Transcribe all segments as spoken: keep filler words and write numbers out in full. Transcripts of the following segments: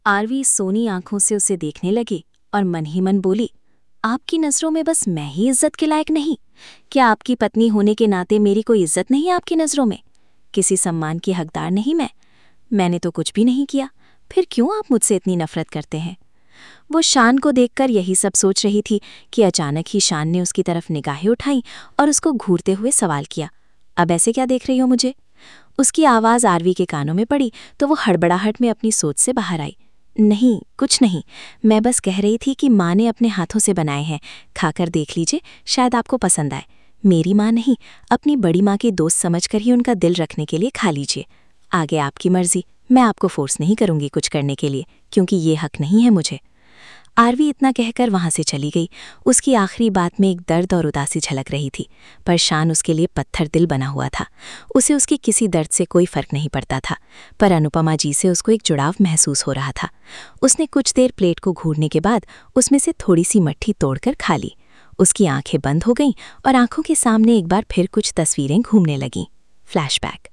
RV Soni आंखों से उसे देखने लगी और मन ही मन बोली, आपकी नज़रों में बस मैं ही इज्जत के लायक नहीं? क्या आपकी पत्नी होने के नाते मेरी कोई इज्जत नहीं आपकी नज़रों में? किसी सम्मान की हकदार नहीं मैं? मैंने तो कुछ भी नहीं किया, फिर क्यों आप मुझसे इतनी नफरत करते हैं? वो शान को देखकर यही सब सोच रही थी कि अचानक ही शान ने उसकी तरफ निगाहें उठाई और उसको घूरते हुए सवाल किया, अब ऐसे क्या देख रही हो मुझे? उसकी आवाज़ आरवी के कानों में पड़ी तो वो हड़बड़ाहट में अपनी सोच से बाहर आई। नहीं, कुछ नहीं, मैं बस कह रही थी कि माँ ने अपने हाथों से बनाए हैं, खाकर देख लीजिए, शायद आपको पसंद आए। मेरी माँ नहीं, अपनी बड़ी माँ के दोस्त समझकर ही उनका दिल रखने के लिए खा लीजिए। आगे आपकी मर्जी, मैं आपको फोर्स नहीं करूंगी कुछ करने के लिए, क्योंकि ये हक नहीं है मुझे। आरवी इतना कहकर वहां से चली गई। उसकी आखिरी बात में एक दर्द और उदासी झलक रही थी, पर शान उसके लिए पत्थर दिल बना हुआ था। उसे उसके किसी दर्द से कोई फर्क नहीं पड़ता था, पर अनुपमा जी से उसको एक जुड़ाव महसूस हो रहा था। उसने कुछ देर प्लेट को घूरने के बाद उसमें से थोड़ी सी मट्ठी तोड़कर खा ली। उसकी आंखें बंद हो गईं और आंखों के सामने एक बार फिर कुछ तस्वीरें घूमने लगीं। फ्लैशबैक।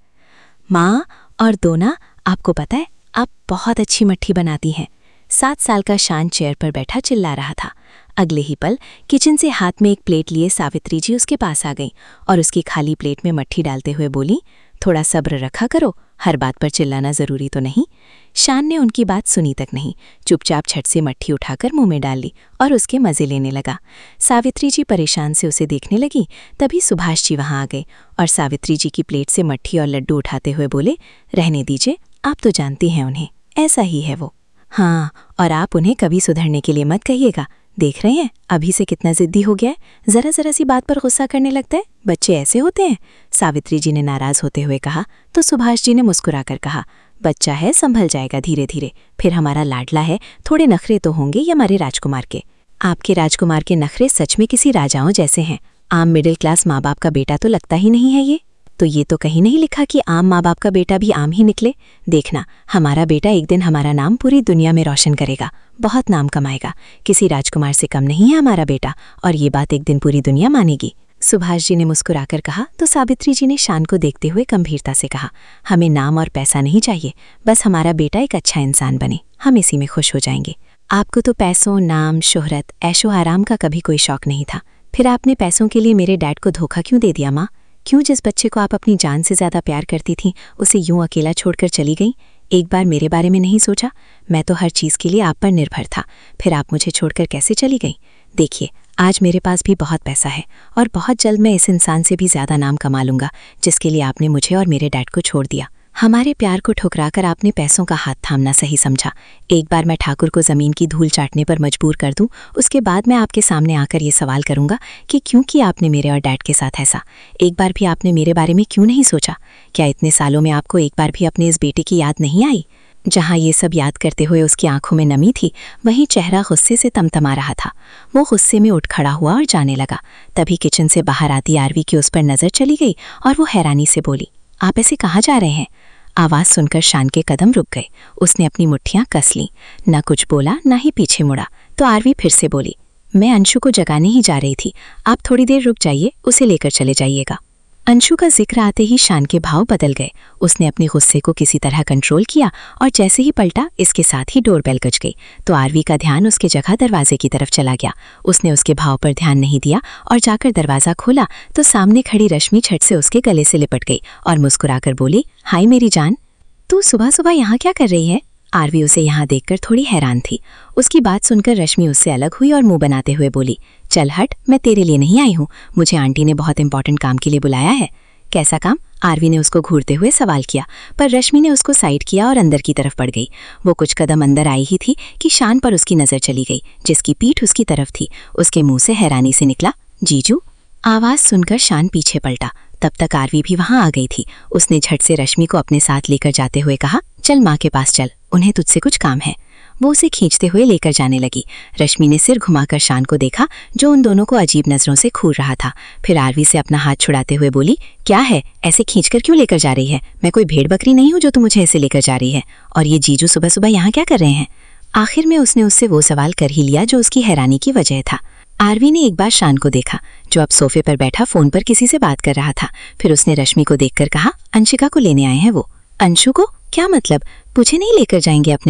माँ और दोना, आपको पता है आप बहुत अच्छी मट्ठी बनाती हैं। सात साल का शान चेयर पर बैठा चिल्ला रहा था। अगले ही पल किचन से हाथ में एक प्लेट लिए सावित्री जी उसके पास आ गईं और उसकी खाली प्लेट में मट्ठी डालते हुए बोली, थोड़ा सब्र रखा करो, हर बात पर चिल्लाना जरूरी तो नहीं। शान ने उनकी बात सुनी तक नहीं, चुपचाप छट से मट्ठी उठाकर मुंह में डाल ली और उसके मजे लेने लगा। सावित्री जी परेशान से उसे देखने लगी, तभी सुभाष जी वहां आ गए और सावित्री जी की प्लेट से मट्ठी और लड्डू उठाते हुए बोले, रहने दीजिए, आप तो जानती हैं उन्हें, ऐसा ही है वो। हाँ, और आप उन्हें कभी सुधरने के लिए मत कहिएगा। देख रहे हैं अभी से कितना जिद्दी हो गया है, जरा जरा सी बात पर गुस्सा करने लगता है। बच्चे ऐसे होते हैं, सावित्री जी ने नाराज होते हुए कहा तो सुभाष जी ने मुस्कुराकर कहा, बच्चा है, संभल जाएगा धीरे धीरे, फिर हमारा लाडला है, थोड़े नखरे तो होंगे ये हमारे राजकुमार के। आपके राजकुमार के नखरे सच में किसी राजाओं जैसे हैं। आम मिडिल क्लास माँ बाप का बेटा तो लगता ही नहीं है ये। तो ये तो कहीं नहीं लिखा कि आम माँ बाप का बेटा भी आम ही निकले। देखना, हमारा बेटा एक दिन हमारा नाम पूरी दुनिया में रोशन करेगा, बहुत नाम कमाएगा। किसी राजकुमार से कम नहीं है हमारा बेटा, और ये बात एक दिन पूरी दुनिया मानेगी। सुभाष जी ने मुस्कुराकर कहा तो सावित्री जी ने शान को देखते हुए गंभीरता से कहा, हमें नाम और पैसा नहीं चाहिए, बस हमारा बेटा एक अच्छा इंसान बने, हम इसी में खुश हो जाएंगे। आपको तो पैसों, नाम, शोहरत, ऐशो आराम का कभी कोई शौक नहीं था, फिर आपने पैसों के लिए मेरे डैड को धोखा क्यों दे दिया माँ? क्यों जिस बच्चे को आप अपनी जान से ज्यादा प्यार करती थीं उसे यूं अकेला छोड़कर चली गई? एक बार मेरे बारे में नहीं सोचा? मैं तो हर चीज़ के लिए आप पर निर्भर था, फिर आप मुझे छोड़कर कैसे चली गई? देखिए, आज मेरे पास भी बहुत पैसा है और बहुत जल्द मैं इस इंसान से भी ज़्यादा नाम कमा लूँगा जिसके लिए आपने मुझे और मेरे डैड को छोड़ दिया। हमारे प्यार को ठुकराकर आपने पैसों का हाथ थामना सही समझा। एक बार मैं ठाकुर को ज़मीन की धूल चाटने पर मजबूर कर दूं, उसके बाद मैं आपके सामने आकर ये सवाल करूंगा कि क्यों किया आपने मेरे और डैड के साथ ऐसा? एक बार भी आपने मेरे बारे में क्यों नहीं सोचा? क्या इतने सालों में आपको एक बार भी अपने इस बेटे की याद नहीं आई? जहाँ ये सब याद करते हुए उसकी आंखों में नमी थी, वहीं चेहरा गुस्से से तमतमा रहा था। वो गुस्से में उठ खड़ा हुआ और जाने लगा। तभी किचन से बाहर आती आरवी की उस पर नज़र चली गई और वो हैरानी से बोली, आप ऐसे कहाँ जा रहे हैं? आवाज़ सुनकर शान के कदम रुक गए। उसने अपनी मुट्ठियां कस लीं, न कुछ बोला न ही पीछे मुड़ा। तो आरवी फिर से बोली, मैं अंशु को जगाने ही जा रही थी, आप थोड़ी देर रुक जाइए, उसे लेकर चले जाइएगा। अंशु का जिक्र आते ही शान के भाव बदल गए। उसने अपने गुस्से को किसी तरह कंट्रोल किया और जैसे ही पलटा, इसके साथ ही डोरबेल गज गई तो आरवी का ध्यान उसके जगह दरवाजे की तरफ चला गया। उसने उसके भाव पर ध्यान नहीं दिया और जाकर दरवाज़ा खोला तो सामने खड़ी रश्मि झट से उसके गले से लिपट गई और मुस्कुराकर बोली, हाय मेरी जान, तू सुबह सुबह यहाँ क्या कर रही है? आरवी उसे यहाँ देखकर थोड़ी हैरान थी। उसकी बात सुनकर रश्मि उससे अलग हुई और मुंह बनाते हुए बोली, चल हट, मैं तेरे लिए नहीं आई हूँ, मुझे आंटी ने बहुत इंपॉर्टेंट काम के लिए बुलाया है। कैसा काम? आरवी ने उसको घूरते हुए सवाल किया, पर रश्मि ने उसको साइड किया और अंदर की तरफ बढ़ गई। वो कुछ कदम अंदर आई ही थी कि शान पर उसकी नज़र चली गई, जिसकी पीठ उसकी तरफ थी। उसके मुंह से हैरानी से निकला, जीजू। आवाज़ सुनकर शान पीछे पलटा, तब तक आरवी भी वहां आ गई थी। उसने झट से रश्मि को अपने साथ लेकर जाते हुए कहा, चल माँ के पास चल, उन्हें तुझसे कुछ काम है। वो उसे खींचते हुए लेकर जाने लगी। रश्मि ने सिर घुमाकर शान को देखा, जो उन दोनों को अजीब नजरों से घूर रहा था। फिर आरवी से अपना हाथ छुड़ाते हुए बोली, क्या है, ऐसे खींचकर क्यों लेकर जा रही है? मैं कोई भेड़ बकरी नहीं हूँ जो तू मुझे ऐसे लेकर जा रही है। और ये जीजू सुबह सुबह यहाँ क्या कर रहे हैं? आखिर में उसने उससे वो सवाल कर ही लिया जो उसकी हैरानी की वजह था। आरवी ने एक बार शान को देखा, जो अब सोफे पर बैठा फोन पर किसी से बात कर रहा था। फिर उसने रश्मि को देखकर कहा, अंशिका को लेने आए हैं वो। अंशु को? क्या मतलब? मुझे नहीं लेकर जाएंगे अपने साथ?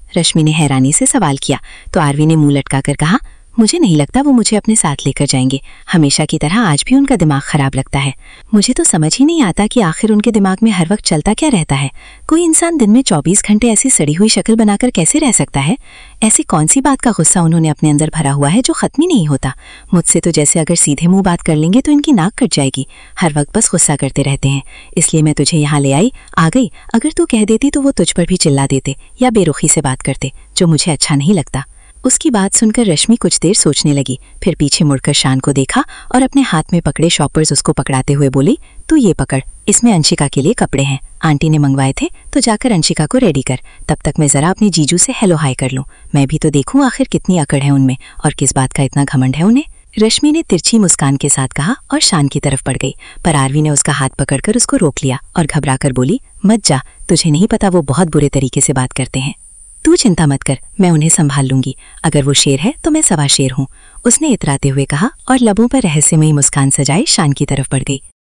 रश्मि ने हैरानी से सवाल किया तो आरवी ने मुंह लटकाकर कहा, मुझे नहीं लगता वो मुझे अपने साथ लेकर जाएंगे। हमेशा की तरह आज भी उनका दिमाग खराब लगता है। मुझे तो समझ ही नहीं आता कि आखिर उनके दिमाग में हर वक्त चलता क्या रहता है। कोई इंसान दिन में चौबीस घंटे ऐसी सड़ी हुई शक्ल बनाकर कैसे रह सकता है? ऐसी कौन सी बात का गुस्सा उन्होंने अपने अंदर भरा हुआ है जो खत्म ही नहीं होता। मुझसे तो जैसे अगर सीधे मुंह बात कर लेंगे तो इनकी नाक कट जाएगी। हर वक्त बस गुस्सा करते रहते हैं। इसलिए मैं तुझे यहाँ ले आई। आ गई। अगर तू कह देती तो वो तुझ पर भी चिल्ला देते या बेरुखी से बात करते, जो मुझे अच्छा नहीं लगता। उसकी बात सुनकर रश्मि कुछ देर सोचने लगी, फिर पीछे मुड़कर शान को देखा और अपने हाथ में पकड़े शॉपर्स उसको पकड़ाते हुए बोली, तू ये पकड़, इसमें अंशिका के लिए कपड़े हैं। आंटी ने मंगवाए थे, तो जाकर अंशिका को रेडी कर। तब तक मैं जरा अपने जीजू से हेलो हाय कर लूं। मैं भी तो देखूं आखिर कितनी अकड़ है उनमें और किस बात का इतना घमंड है उन्हें। रश्मि ने तिरछी मुस्कान के साथ कहा और शान की तरफ बढ़ गई, पर आरवी ने उसका हाथ पकड़कर उसको रोक लिया और घबराकर बोली, मत जा, तुझे नहीं पता वो बहुत बुरे तरीके से बात करते हैं। तू चिंता मत कर, मैं उन्हें संभाल लूंगी। अगर वो शेर है तो मैं सवा शेर हूँ, उसने इतराते हुए कहा और लबों पर रहस्यमयी मुस्कान सजाए शान की तरफ बढ़ गई।